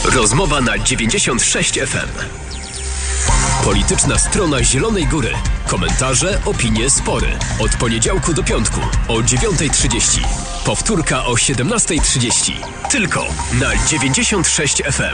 Rozmowa na 96 FM. Polityczna strona Zielonej Góry. Komentarze, opinie, spory. Od poniedziałku do piątku o 9:30. Powtórka o 17:30. Tylko na 96 FM.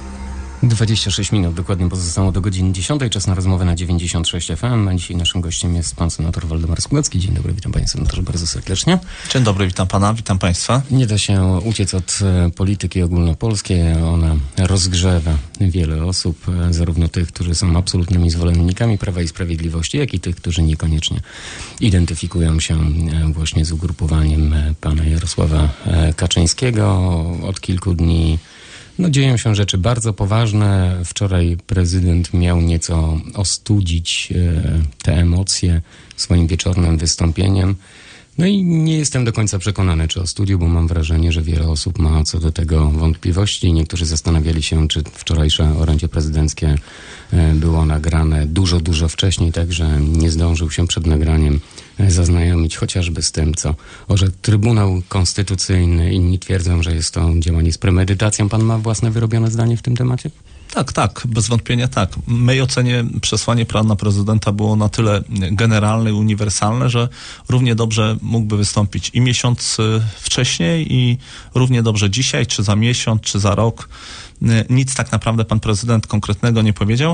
26 minut dokładnie pozostało do godziny 10. Czas na rozmowę na 96 FM. A dzisiaj naszym gościem jest pan senator Waldemar Sługocki. Dzień dobry, witam panie senatorze bardzo serdecznie. Dzień dobry, witam pana, witam państwa. Nie da się uciec od polityki ogólnopolskiej. Ona rozgrzewa wiele osób, zarówno tych, którzy są absolutnymi zwolennikami Prawa i Sprawiedliwości, jak i tych, którzy niekoniecznie identyfikują się właśnie z ugrupowaniem pana Jarosława Kaczyńskiego. Od kilku dni dzieją się rzeczy bardzo poważne. Wczoraj prezydent miał nieco ostudzić te emocje swoim wieczornym wystąpieniem. No i nie jestem do końca przekonany, czy ostudził, bo mam wrażenie, że wiele osób ma co do tego wątpliwości. Niektórzy zastanawiali się, czy wczorajsze orędzie prezydenckie było nagrane dużo wcześniej, tak że nie zdążył się przed nagraniem zaznajomić chociażby z tym, co orzekł Trybunał Konstytucyjny. Inni twierdzą, że jest to działanie z premedytacją. Pan ma własne wyrobione zdanie w tym temacie? Tak, bez wątpienia tak. W mojej ocenie przesłanie pana prezydenta było na tyle generalne i uniwersalne, że równie dobrze mógłby wystąpić i miesiąc wcześniej, i równie dobrze dzisiaj, czy za miesiąc, czy za rok. Nic tak naprawdę pan prezydent konkretnego nie powiedział,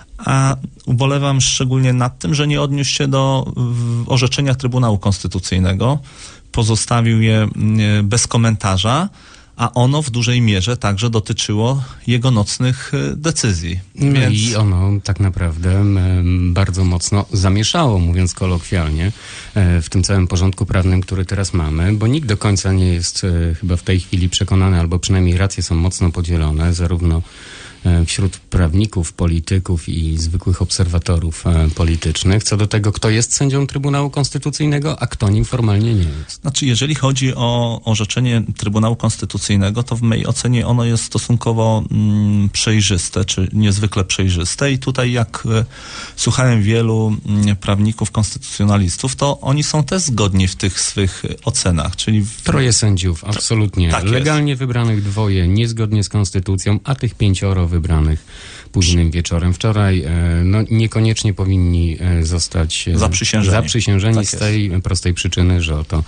a ubolewam szczególnie nad tym, że nie odniósł się do orzeczenia Trybunału Konstytucyjnego, pozostawił je bez komentarza, a ono w dużej mierze także dotyczyło jego nocnych decyzji. Więc... I ono tak naprawdę bardzo mocno zamieszało, mówiąc kolokwialnie, w tym całym porządku prawnym, który teraz mamy, bo nikt do końca nie jest chyba w tej chwili przekonany, albo przynajmniej racje są mocno podzielone, zarówno wśród prawników, polityków i zwykłych obserwatorów politycznych, co do tego, kto jest sędzią Trybunału Konstytucyjnego, a kto nim formalnie nie jest. Znaczy, jeżeli chodzi o orzeczenie Trybunału Konstytucyjnego, to w mojej ocenie ono jest stosunkowo przejrzyste, czy niezwykle przejrzyste, i tutaj jak słuchałem wielu prawników, konstytucjonalistów, to oni są też zgodni w tych swych ocenach, czyli... Troje sędziów, absolutnie. Tak legalnie wybranych, dwoje niezgodnie z konstytucją, a tych 5 wybranych późnym wieczorem. Wczoraj niekoniecznie powinni zostać zaprzysiężeni tak z tej prostej przyczyny,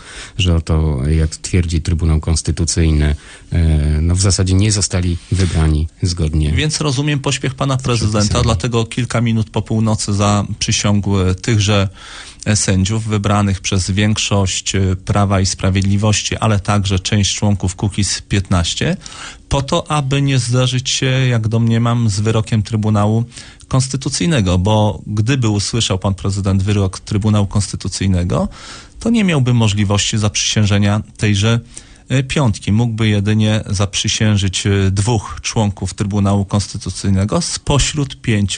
że oto, jak twierdzi Trybunał Konstytucyjny, w zasadzie nie zostali wybrani zgodnie. Więc rozumiem pośpiech pana prezydenta, dlatego kilka minut po północy zaprzysiągł tychże sędziów wybranych przez większość Prawa i Sprawiedliwości, ale także część członków Kukiz-15, po to, aby nie zderzyć się, jak domniemam, z wyrokiem Trybunału Konstytucyjnego, bo gdyby usłyszał pan prezydent wyrok Trybunału Konstytucyjnego, to nie miałby możliwości zaprzysiężenia tejże piątki. Mógłby jedynie zaprzysiężyć 2 członków Trybunału Konstytucyjnego spośród 5,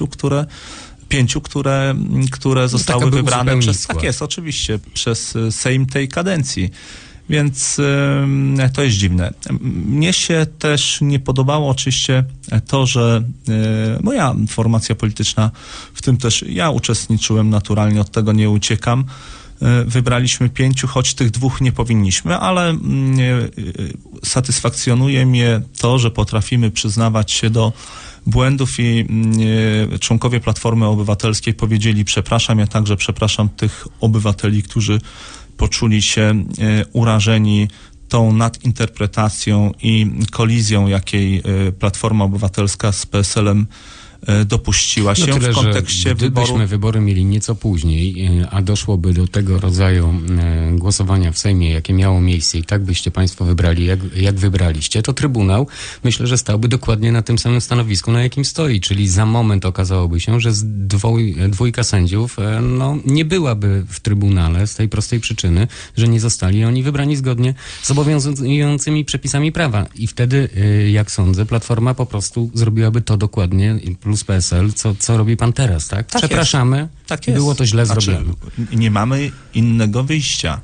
które zostały wybrane przez... Tak jest, oczywiście, przez Sejm tej kadencji. Więc to jest dziwne. Mnie się też nie podobało oczywiście to, że moja formacja polityczna, w tym też ja uczestniczyłem naturalnie, od tego nie uciekam, wybraliśmy 5, choć tych 2 nie powinniśmy, ale satysfakcjonuje mnie to, że potrafimy przyznawać się do błędów i członkowie Platformy Obywatelskiej powiedzieli przepraszam. Ja także przepraszam tych obywateli, którzy poczuli się urażeni tą nadinterpretacją i kolizją, jakiej Platforma Obywatelska z PSL-em dopuściła się tyle, w kontekście gdybyśmy wybory mieli nieco później, a doszłoby do tego rodzaju głosowania w Sejmie, jakie miało miejsce, i tak byście państwo wybrali, jak wybraliście, to Trybunał, myślę, że stałby dokładnie na tym samym stanowisku, na jakim stoi, czyli za moment okazałoby się, że dwójka sędziów nie byłaby w Trybunale z tej prostej przyczyny, że nie zostali oni wybrani zgodnie z obowiązującymi przepisami prawa. I wtedy, jak sądzę, Platforma po prostu zrobiłaby to dokładnie, plus PSL, co robi pan teraz, tak? Tak przepraszamy, tak jest. Było to źle zrobione. Nie mamy innego wyjścia.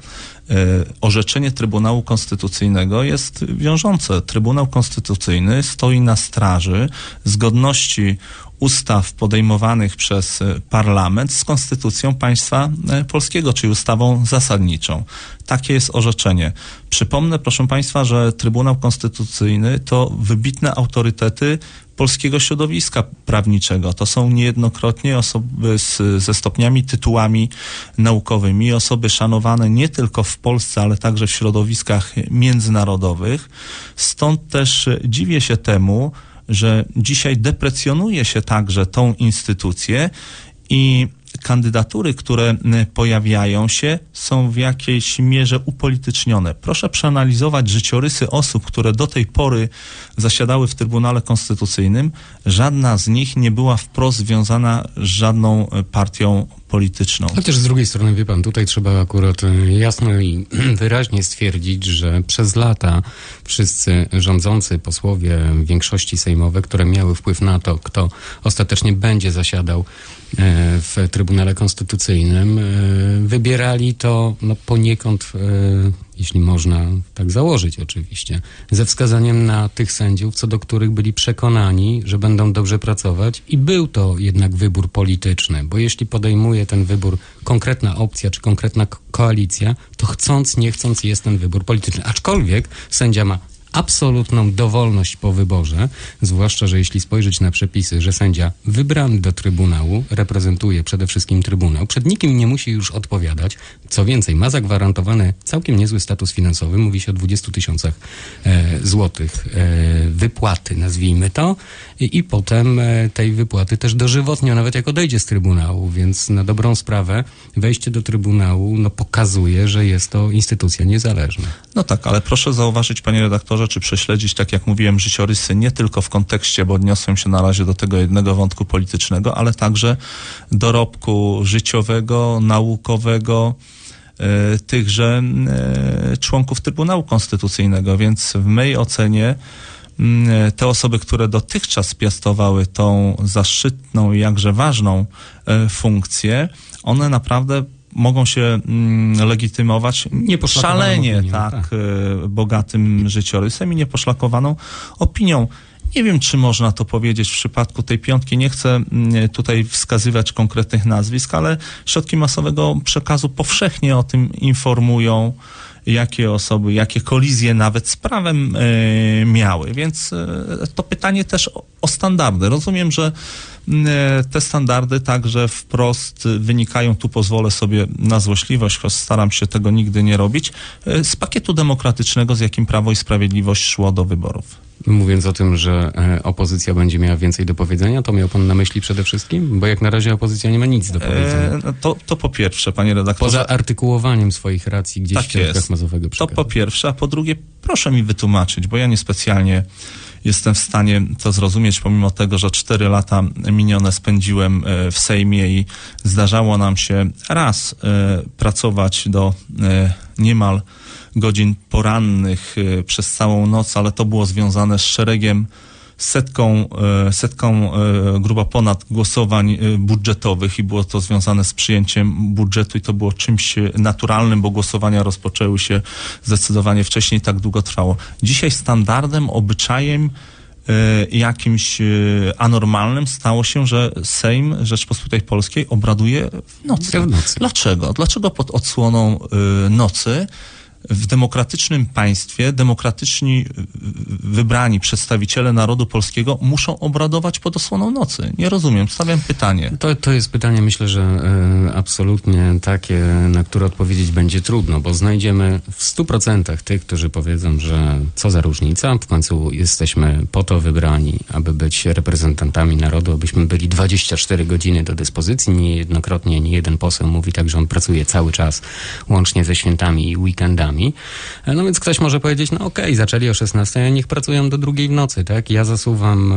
orzeczenie Trybunału Konstytucyjnego jest wiążące. Trybunał Konstytucyjny stoi na straży zgodności ustaw podejmowanych przez parlament z konstytucją państwa polskiego, czyli ustawą zasadniczą. Takie jest orzeczenie. Przypomnę, proszę państwa, że Trybunał Konstytucyjny to wybitne autorytety polskiego środowiska prawniczego. To są niejednokrotnie osoby ze stopniami, tytułami naukowymi, osoby szanowane nie tylko w Polsce, ale także w środowiskach międzynarodowych. Stąd też dziwię się temu, że dzisiaj deprecjonuje się także tą instytucję i kandydatury, które pojawiają się, są w jakiejś mierze upolitycznione. Proszę przeanalizować życiorysy osób, które do tej pory zasiadały w Trybunale Konstytucyjnym. Żadna z nich nie była wprost związana z żadną partią polityczną. Chociaż z drugiej strony, wie pan, tutaj trzeba akurat jasno i wyraźnie stwierdzić, że przez lata wszyscy rządzący posłowie większości sejmowej, które miały wpływ na to, kto ostatecznie będzie zasiadał w Trybunale Konstytucyjnym, wybierali to poniekąd, jeśli można tak założyć oczywiście, ze wskazaniem na tych sędziów, co do których byli przekonani, że będą dobrze pracować i był to jednak wybór polityczny, bo jeśli podejmuje ten wybór konkretna opcja czy konkretna koalicja, to chcąc, nie chcąc jest ten wybór polityczny. Aczkolwiek sędzia ma absolutną dowolność po wyborze, zwłaszcza, że jeśli spojrzeć na przepisy, że sędzia wybrany do Trybunału reprezentuje przede wszystkim Trybunał, przed nikim nie musi już odpowiadać. Co więcej, ma zagwarantowany całkiem niezły status finansowy, mówi się o 20 000 złotych wypłaty, nazwijmy to, i potem tej wypłaty też dożywotnio, nawet jak odejdzie z Trybunału, więc na dobrą sprawę wejście do Trybunału pokazuje, że jest to instytucja niezależna. No tak, ale proszę zauważyć, panie redaktorze, czy prześledzić, tak jak mówiłem, życiorysy nie tylko w kontekście, bo odniosłem się na razie do tego jednego wątku politycznego, ale także dorobku życiowego, naukowego tychże członków Trybunału Konstytucyjnego, więc w mojej ocenie te osoby, które dotychczas piastowały tą zaszczytną i jakże ważną funkcję, one naprawdę mogą się legitymować szalenie bogatym życiorysem i nieposzlakowaną opinią. Nie wiem, czy można to powiedzieć w przypadku tej piątki. Nie chcę tutaj wskazywać konkretnych nazwisk, ale środki masowego przekazu powszechnie o tym informują, jakie osoby, jakie kolizje nawet z prawem miały. Więc to pytanie też o standardy. Rozumiem, że te standardy także wprost wynikają, tu pozwolę sobie na złośliwość, choć staram się tego nigdy nie robić, z pakietu demokratycznego, z jakim Prawo i Sprawiedliwość szło do wyborów. Mówiąc o tym, że opozycja będzie miała więcej do powiedzenia, to miał pan na myśli przede wszystkim? Bo jak na razie opozycja nie ma nic do powiedzenia. To po pierwsze, panie redaktorze. Poza artykułowaniem swoich racji gdzieś w środkach masowego przekazu. To po pierwsze, a po drugie, proszę mi wytłumaczyć, bo ja niespecjalnie jestem w stanie to zrozumieć, pomimo tego, że 4 lata minione spędziłem w Sejmie i zdarzało nam się raz pracować do niemal godzin porannych przez całą noc, ale to było związane z szeregiem, setką grubo ponad głosowań budżetowych i było to związane z przyjęciem budżetu i to było czymś naturalnym, bo głosowania rozpoczęły się zdecydowanie wcześniej, tak długo trwało. Dzisiaj standardem, obyczajem jakimś anormalnym stało się, że Sejm Rzeczpospolitej Polskiej obraduje w nocy. Dlaczego? Dlaczego pod odsłoną nocy w demokratycznym państwie demokratyczni wybrani przedstawiciele narodu polskiego muszą obradować pod osłoną nocy? Nie rozumiem. Stawiam pytanie. To jest pytanie, myślę, że absolutnie takie, na które odpowiedzieć będzie trudno, bo znajdziemy w 100% tych, którzy powiedzą, że co za różnica, w końcu jesteśmy po to wybrani, aby być reprezentantami narodu, abyśmy byli 24 godziny do dyspozycji. Niejednokrotnie nie jeden poseł mówi tak, że on pracuje cały czas, łącznie ze świętami i weekendami. nocami. No więc ktoś może powiedzieć, no okej, zaczęli o 16, a niech pracują do 2 w nocy, tak? Ja zasuwam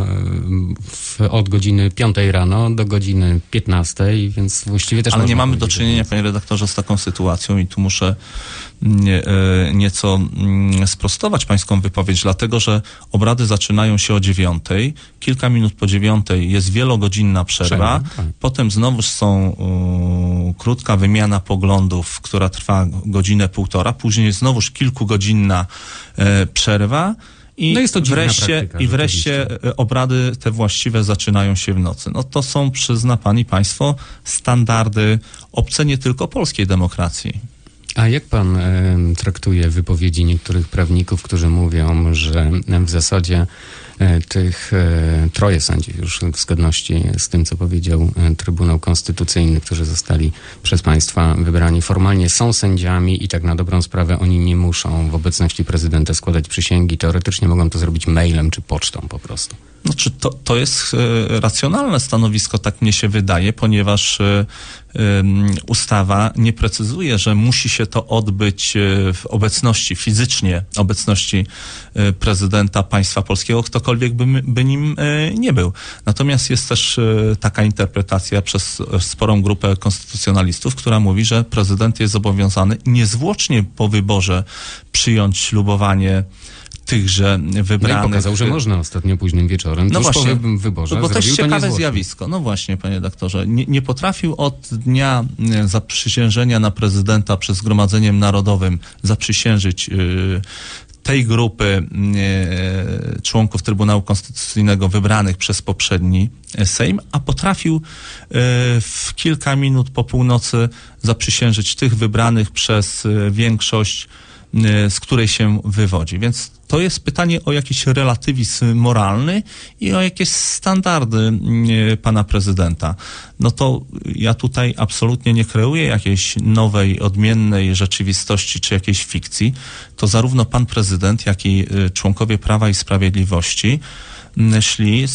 od godziny 5 rano do godziny 15, więc właściwie też... Ale nie mamy do czynienia, panie redaktorze, z taką sytuacją i tu muszę nieco sprostować pańską wypowiedź, dlatego że obrady zaczynają się o 9, kilka minut po 9 jest wielogodzinna przerwa, potem znowuż są krótka wymiana poglądów, która trwa godzinę, półtora, później znowuż kilkugodzinna przerwa i jest to wreszcie obrady te właściwe zaczynają się w nocy. No to są, przyzna pan i państwo, standardy obce nie tylko polskiej demokracji. A jak pan traktuje wypowiedzi niektórych prawników, którzy mówią, że w zasadzie tych 3 sędziów już w zgodności z tym, co powiedział Trybunał Konstytucyjny, którzy zostali przez państwa wybrani, formalnie są sędziami i tak na dobrą sprawę oni nie muszą w obecności prezydenta składać przysięgi. Teoretycznie mogą to zrobić mailem czy pocztą po prostu. Znaczy to jest racjonalne stanowisko, tak mnie się wydaje, ponieważ ustawa nie precyzuje, że musi się to odbyć w obecności, fizycznie obecności prezydenta państwa polskiego, ktokolwiek by nim nie był. Natomiast jest też taka interpretacja przez sporą grupę konstytucjonalistów, która mówi, że prezydent jest zobowiązany niezwłocznie po wyborze przyjąć ślubowanie tychże wybranych. No i pokazał, że można ostatnio późnym wieczorem, no tuż właśnie, po wyborze. Bo to jest ciekawe zjawisko. No właśnie, panie redaktorze. Nie potrafił od dnia zaprzysiężenia na prezydenta przed Zgromadzeniem Narodowym zaprzysiężyć tej grupy członków Trybunału Konstytucyjnego wybranych przez poprzedni Sejm, a potrafił w kilka minut po północy zaprzysiężyć tych wybranych przez większość, z której się wywodzi. Więc to jest pytanie o jakiś relatywizm moralny i o jakieś standardy pana prezydenta. No to ja tutaj absolutnie nie kreuję jakiejś nowej, odmiennej rzeczywistości czy jakiejś fikcji. To zarówno pan prezydent, jak i członkowie Prawa i Sprawiedliwości szli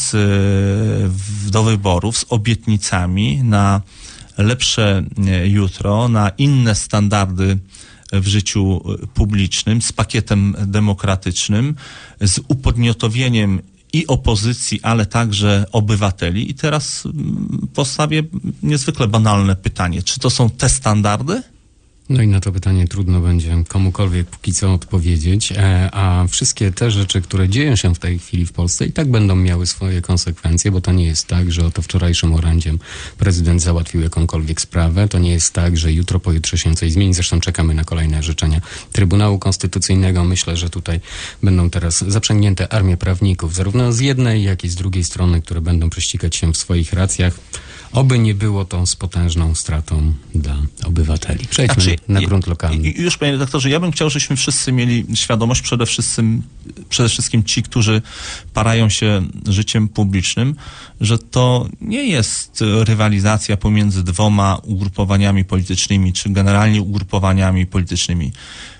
do wyborów z obietnicami na lepsze jutro, na inne standardy w życiu publicznym, z pakietem demokratycznym, z upodmiotowieniem i opozycji, ale także obywateli. I teraz postawię niezwykle banalne pytanie. Czy to są te standardy? No i na to pytanie trudno będzie komukolwiek póki co odpowiedzieć, a wszystkie te rzeczy, które dzieją się w tej chwili w Polsce i tak będą miały swoje konsekwencje, bo to nie jest tak, że oto wczorajszym orędziem prezydent załatwił jakąkolwiek sprawę, to nie jest tak, że jutro, pojutrze się coś zmieni, zresztą czekamy na kolejne orzeczenia Trybunału Konstytucyjnego. Myślę, że tutaj będą teraz zaprzęgnięte armie prawników, zarówno z jednej, jak i z drugiej strony, które będą prześcigać się w swoich racjach. Oby nie było to z potężną stratą dla obywateli. Przejdźmy na grunt lokalny. Już, panie redaktorze, ja bym chciał, żebyśmy wszyscy mieli świadomość, przede wszystkim ci, którzy parają się życiem publicznym, że to nie jest rywalizacja pomiędzy 2 ugrupowaniami politycznymi, czy generalnie ugrupowaniami politycznymi.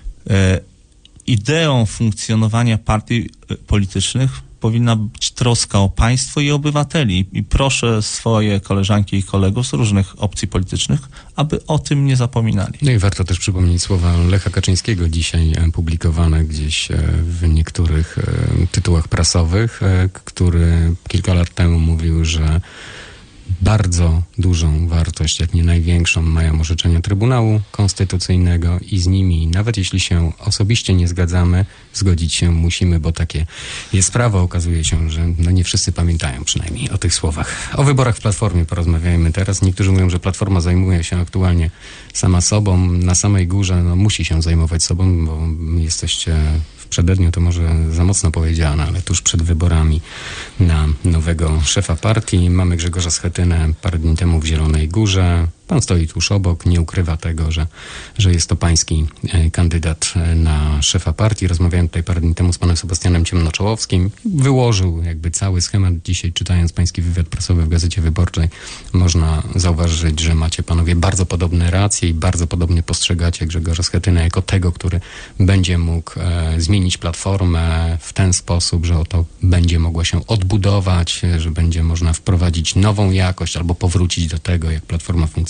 Ideą funkcjonowania partii politycznych powinna być troska o państwo i obywateli. I proszę swoje koleżanki i kolegów z różnych opcji politycznych, aby o tym nie zapominali. No i warto też przypomnieć słowa Lecha Kaczyńskiego dzisiaj publikowane gdzieś w niektórych tytułach prasowych, który kilka lat temu mówił, że bardzo dużą wartość, jak nie największą, mają orzeczenia Trybunału Konstytucyjnego i z nimi, nawet jeśli się osobiście nie zgadzamy, zgodzić się musimy, bo takie jest prawo. Okazuje się, że nie wszyscy pamiętają przynajmniej o tych słowach. O wyborach w Platformie porozmawiajmy teraz. Niektórzy mówią, że Platforma zajmuje się aktualnie sama sobą. Na samej górze musi się zajmować sobą, bo jesteście w przededniu, to może za mocno powiedziane, ale tuż przed wyborami na nowego szefa partii. Mamy Grzegorza Schetynę parę dni temu w Zielonej Górze. Pan stoi tuż obok, nie ukrywa tego, że jest to pański kandydat na szefa partii. Rozmawiałem tutaj parę dni temu z panem Sebastianem Ciemnoczołowskim. Wyłożył jakby cały schemat. Dzisiaj, czytając pański wywiad prasowy w Gazecie Wyborczej, można zauważyć, że macie panowie bardzo podobne racje i bardzo podobnie postrzegacie Grzegorza Schetynę jako tego, który będzie mógł zmienić Platformę w ten sposób, że oto będzie mogła się odbudować, że będzie można wprowadzić nową jakość albo powrócić do tego, jak Platforma funkcjonuje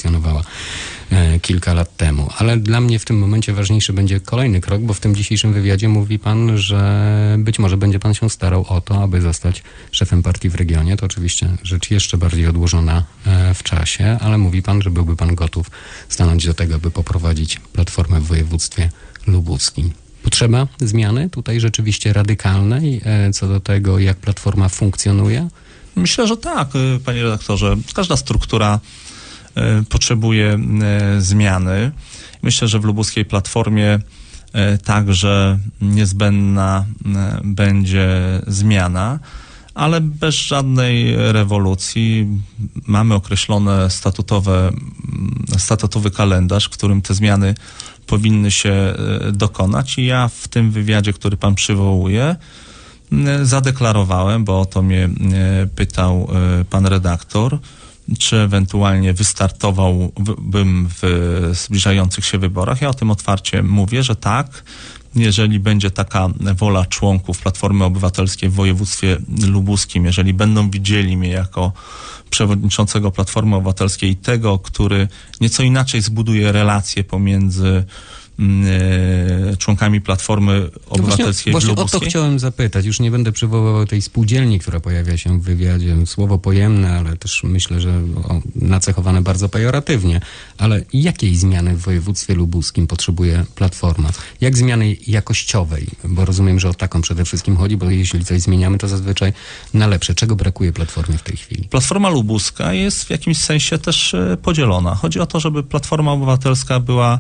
funkcjonowała kilka lat temu. Ale dla mnie w tym momencie ważniejszy będzie kolejny krok, bo w tym dzisiejszym wywiadzie mówi pan, że być może będzie pan się starał o to, aby zostać szefem partii w regionie. To oczywiście rzecz jeszcze bardziej odłożona w czasie, ale mówi pan, że byłby pan gotów stanąć do tego, by poprowadzić platformę w województwie lubuskim. Potrzeba zmiany tutaj rzeczywiście radykalnej co do tego, jak platforma funkcjonuje? Myślę, że tak, panie redaktorze. Każda struktura potrzebuje zmiany. Myślę, że w lubuskiej platformie także niezbędna będzie zmiana, ale bez żadnej rewolucji. Mamy określony statutowy kalendarz, w którym te zmiany powinny się dokonać i ja w tym wywiadzie, który pan przywołuje, zadeklarowałem, bo o to mnie pytał pan redaktor, czy ewentualnie wystartowałbym w zbliżających się wyborach. Ja o tym otwarcie mówię, że tak, jeżeli będzie taka wola członków Platformy Obywatelskiej w województwie lubuskim, jeżeli będą widzieli mnie jako przewodniczącego Platformy Obywatelskiej, tego, który nieco inaczej zbuduje relacje pomiędzy członkami Platformy Obywatelskiej właśnie w Lubuskiej. O to chciałem zapytać. Już nie będę przywoływał tej spółdzielni, która pojawia się w wywiadzie. Słowo pojemne, ale też myślę, że nacechowane bardzo pejoratywnie. Ale jakiej zmiany w województwie lubuskim potrzebuje Platforma? Jak zmiany jakościowej? Bo rozumiem, że o taką przede wszystkim chodzi, bo jeśli coś zmieniamy, to zazwyczaj na lepsze. Czego brakuje Platformie w tej chwili? Platforma lubuska jest w jakimś sensie też podzielona. Chodzi o to, żeby Platforma Obywatelska była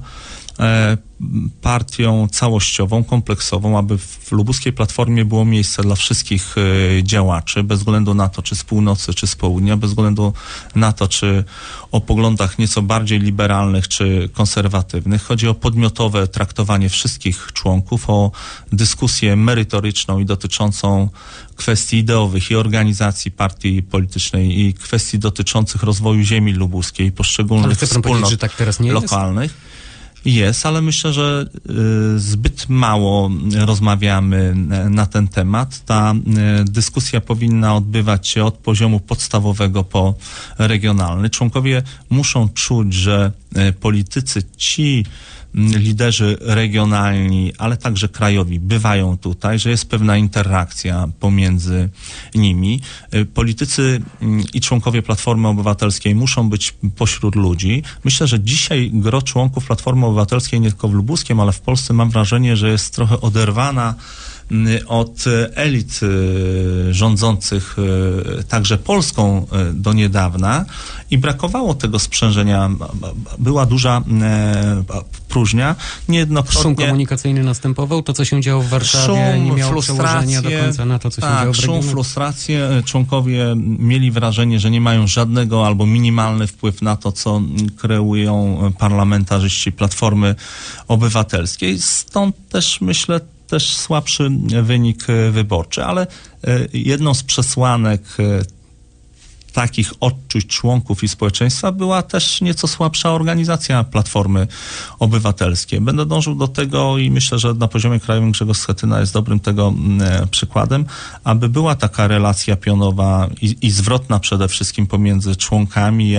partią całościową, kompleksową, aby w lubuskiej Platformie było miejsce dla wszystkich działaczy, bez względu na to, czy z północy, czy z południa, bez względu na to, czy o poglądach nieco bardziej liberalnych, czy konserwatywnych. Chodzi o podmiotowe traktowanie wszystkich członków, o dyskusję merytoryczną i dotyczącą kwestii ideowych i organizacji partii politycznej i kwestii dotyczących rozwoju ziemi lubuskiej i poszczególnych wspólnot że tak teraz nie lokalnych. Jest, ale myślę, że zbyt mało rozmawiamy na ten temat. Ta dyskusja powinna odbywać się od poziomu podstawowego po regionalny. Członkowie muszą czuć, że politycy, ci liderzy regionalni, ale także krajowi bywają tutaj, że jest pewna interakcja pomiędzy nimi. Politycy i członkowie Platformy Obywatelskiej muszą być pośród ludzi. Myślę, że dzisiaj gro członków Platformy Obywatelskiej, nie tylko w Lubuskiem, ale w Polsce, mam wrażenie, że jest trochę oderwana od elit rządzących także Polską do niedawna i brakowało tego sprzężenia. Była duża próżnia. Niejednokrotnie szum komunikacyjny następował. To, co się działo w Warszawie, nie miało przełożenia do końca na to, co się działo w regionie. Szum, frustrację. Członkowie mieli wrażenie, że nie mają żadnego albo minimalny wpływ na to, co kreują parlamentarzyści Platformy Obywatelskiej. Stąd też myślę, też słabszy wynik wyborczy, ale jedną z przesłanek takich odczuć członków i społeczeństwa była też nieco słabsza organizacja Platformy Obywatelskiej. Będę dążył do tego i myślę, że na poziomie krajowym Grzegorz Schetyna jest dobrym tego przykładem, aby była taka relacja pionowa i zwrotna przede wszystkim pomiędzy członkami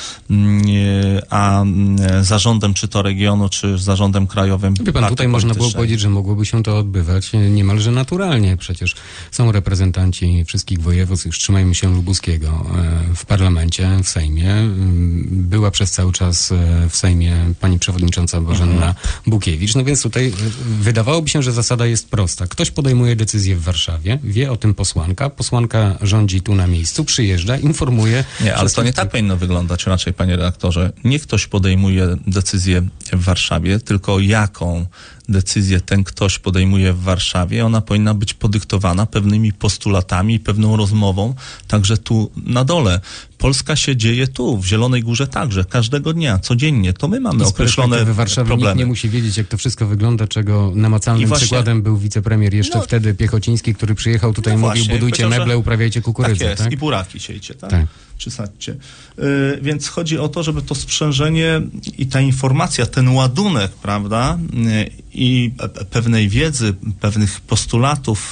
a zarządem czy to regionu, czy zarządem krajowym. Wie pan, tutaj można było powiedzieć, że mogłoby się to odbywać niemalże naturalnie. Przecież są reprezentanci wszystkich województw, już trzymajmy się lubuskiego, w parlamencie, w Sejmie. Była przez cały czas w Sejmie pani przewodnicząca Bożenna Bukiewicz. No więc tutaj wydawałoby się, że zasada jest prosta. Ktoś podejmuje decyzję w Warszawie, wie o tym posłanka, posłanka rządzi tu na miejscu, przyjeżdża, informuje. Nie, ale to nie tak powinno wyglądać raczej, panie redaktorze. Nie ktoś podejmuje decyzję w Warszawie, tylko jaką decyzję ten ktoś podejmuje w Warszawie, ona powinna być podyktowana pewnymi postulatami, pewną rozmową, także tu na dole. Polska się dzieje tu, w Zielonej Górze także, każdego dnia, codziennie. To my mamy określone w Warszawie problemy. Nikt nie musi wiedzieć, jak to wszystko wygląda, czego namacalnym przykładem był wicepremier jeszcze wtedy Piechociński, który przyjechał tutaj i mówił, budujcie meble, uprawiajcie kukurydzę. Tak jest, tak? I buraki siejcie, tak? Czy sadźcie. Więc chodzi o to, żeby to sprzężenie i ta informacja, ten ładunek, prawda, i pewnej wiedzy, pewnych postulatów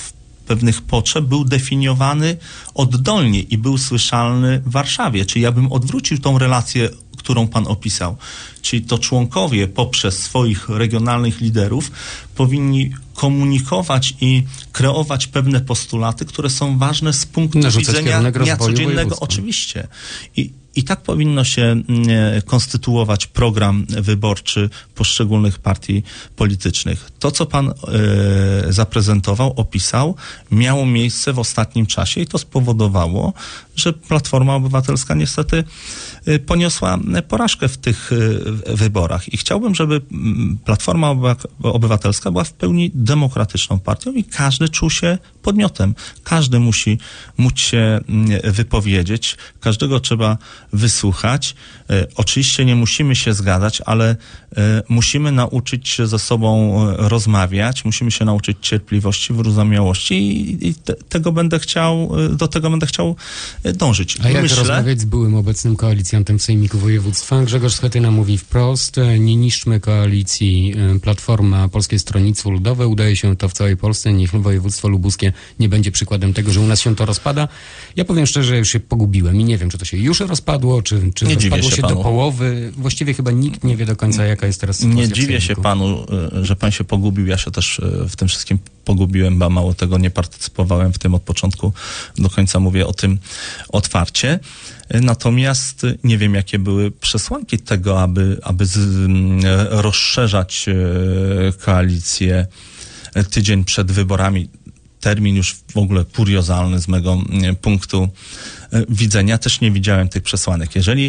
pewnych potrzeb był definiowany oddolnie i był słyszalny w Warszawie. Czyli ja bym odwrócił tą relację, którą pan opisał. Czyli to członkowie poprzez swoich regionalnych liderów powinni komunikować i kreować pewne postulaty, które są ważne z punktu widzenia dnia codziennego. Oczywiście. I tak powinno się konstytuować program wyborczy poszczególnych partii politycznych. To, co pan zaprezentował, opisał, miało miejsce w ostatnim czasie i to spowodowało, że Platforma Obywatelska niestety poniosła porażkę w tych wyborach. I chciałbym, żeby Platforma Obywatelska była w pełni demokratyczną partią i każdy czuł się podmiotem. Każdy musi móc się wypowiedzieć, każdego trzeba wysłuchać. Oczywiście nie musimy się zgadzać, ale musimy nauczyć się ze sobą rozmawiać, musimy się nauczyć cierpliwości, wyrozumiałości i do tego będę chciał dążyć. A jak rozmawiać z byłym obecnym koalicjantem w Sejmiku Województwa? Grzegorz Schetyna mówi wprost: nie niszczmy koalicji Platforma, Polskie Stronnictwo Ludowe. Udaje się to w całej Polsce. Niech województwo lubuskie nie będzie przykładem tego, że u nas się to rozpada. Ja powiem szczerze, już się pogubiłem i nie wiem, czy to się już rozpadło, czy rozpadło się do połowy. Właściwie chyba nikt nie wie do końca, jaka jest teraz sytuacja. Nie dziwię się panu, że pan się pogubił. Ja się też w tym wszystkim pogubiłem, bo mało tego, nie partycypowałem w tym od początku do końca, mówię o tym otwarcie. Natomiast nie wiem, jakie były przesłanki tego, aby rozszerzać koalicję tydzień przed wyborami. Termin już w ogóle kuriozalny z mego punktu widzenia. Też nie widziałem tych przesłanek. Jeżeli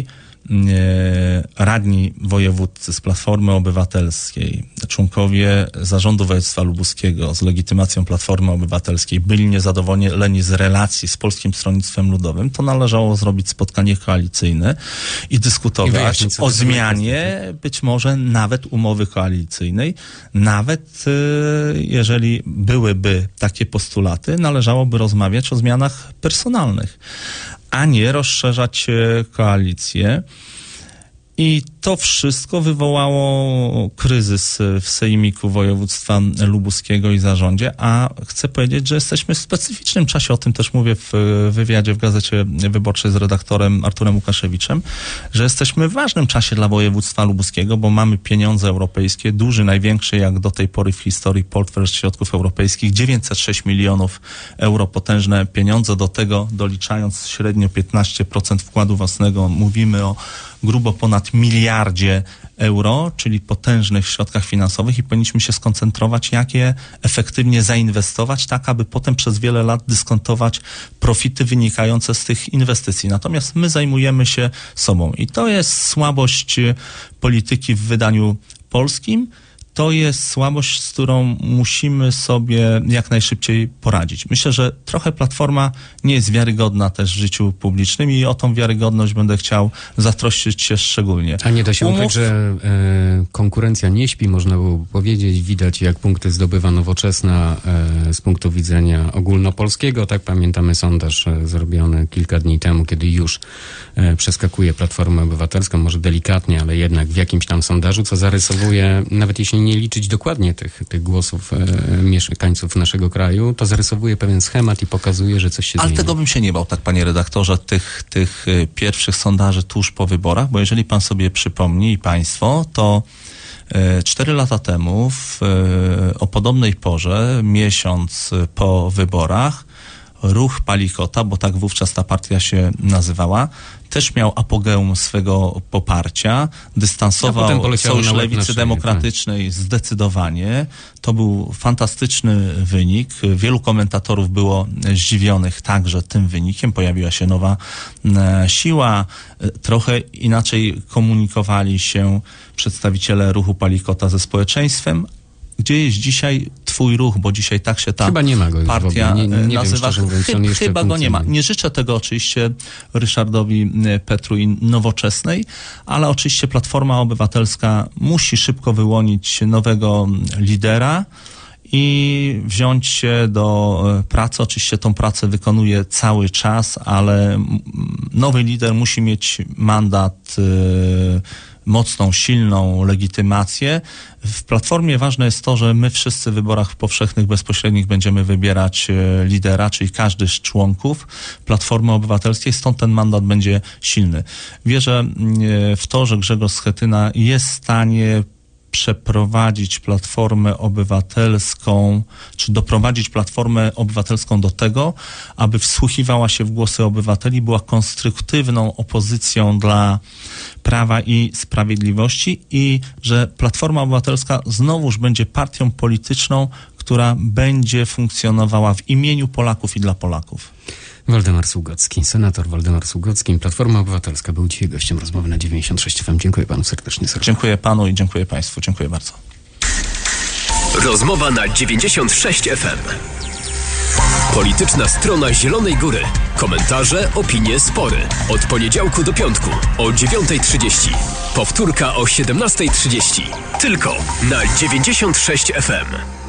radni wojewódzcy z Platformy Obywatelskiej, członkowie zarządu województwa lubuskiego z legitymacją Platformy Obywatelskiej byli niezadowoleni z relacji z Polskim Stronnictwem Ludowym, to należało zrobić spotkanie koalicyjne i dyskutować o zmianie być może nawet umowy koalicyjnej. Nawet jeżeli byłyby takie postulaty, należałoby rozmawiać o zmianach personalnych, a nie rozszerzać koalicję. I to wszystko wywołało kryzys w Sejmiku Województwa Lubuskiego i zarządzie, a chcę powiedzieć, że jesteśmy w specyficznym czasie, o tym też mówię w wywiadzie w Gazecie Wyborczej z redaktorem Arturem Łukaszewiczem, że jesteśmy w ważnym czasie dla województwa lubuskiego, bo mamy pieniądze europejskie, duży, największy jak do tej pory w historii portfel środków europejskich, 906 milionów euro, potężne pieniądze, do tego doliczając średnio 15% wkładu własnego, mówimy o grubo ponad miliardzie euro, czyli potężnych środkach finansowych i powinniśmy się skoncentrować, jak je efektywnie zainwestować, tak aby potem przez wiele lat dyskontować profity wynikające z tych inwestycji. Natomiast my zajmujemy się sobą i to jest słabość polityki w wydaniu polskim. To jest słabość, z którą musimy sobie jak najszybciej poradzić. Myślę, że trochę Platforma nie jest wiarygodna też w życiu publicznym i o tą wiarygodność będę chciał zatroszczyć się szczególnie. A nie da się ukryć, że konkurencja nie śpi, można było powiedzieć. Widać, jak punkty zdobywa Nowoczesna z punktu widzenia ogólnopolskiego. Tak, pamiętamy sondaż zrobiony kilka dni temu, kiedy już przeskakuje Platformę Obywatelską, może delikatnie, ale jednak w jakimś tam sondażu, co zarysowuje, nawet jeśli nie liczyć dokładnie tych głosów mieszkańców naszego kraju, to zarysowuje pewien schemat i pokazuje, że coś się zmieni. Ale tego bym się nie bał, tak panie redaktorze, tych pierwszych sondaży tuż po wyborach, bo jeżeli pan sobie przypomni i państwo, to 4 lata temu o podobnej porze, miesiąc po wyborach, Ruch Palikota, bo tak wówczas ta partia się nazywała, też miał apogeum swego poparcia, dystansował Sojusz Lewicy Demokratycznej zdecydowanie. To był fantastyczny wynik. Wielu komentatorów było zdziwionych także tym wynikiem. Pojawiła się nowa siła. Trochę inaczej komunikowali się przedstawiciele Ruchu Palikota ze społeczeństwem. Gdzie jest dzisiaj twój ruch, bo dzisiaj tak się ta chyba nie ma go już partia nie nazywa. Chyba go nie ma. Nie życzę tego oczywiście Ryszardowi Petru i Nowoczesnej, ale oczywiście Platforma Obywatelska musi szybko wyłonić nowego lidera i wziąć się do pracy. Oczywiście tą pracę wykonuje cały czas, ale nowy lider musi mieć mandat mocną, silną legitymację. W Platformie ważne jest to, że my wszyscy w wyborach powszechnych, bezpośrednich będziemy wybierać lidera, czyli każdy z członków Platformy Obywatelskiej, stąd ten mandat będzie silny. Wierzę w to, że Grzegorz Schetyna jest w stanie przeprowadzić Platformę Obywatelską, czy doprowadzić Platformę Obywatelską do tego, aby wsłuchiwała się w głosy obywateli, była konstruktywną opozycją dla Prawa i Sprawiedliwości i że Platforma Obywatelska znowuż będzie partią polityczną, która będzie funkcjonowała w imieniu Polaków i dla Polaków. Waldemar Sługocki, senator Waldemar Sługocki, Platforma Obywatelska, był dzisiaj gościem rozmowy na 96 FM. Dziękuję panu serdecznie. Dziękuję panu i dziękuję państwu. Dziękuję bardzo. Rozmowa na 96 FM. Polityczna strona Zielonej Góry. Komentarze, opinie, spory. Od poniedziałku do piątku o 9:30. Powtórka o 17:30. Tylko na 96 FM.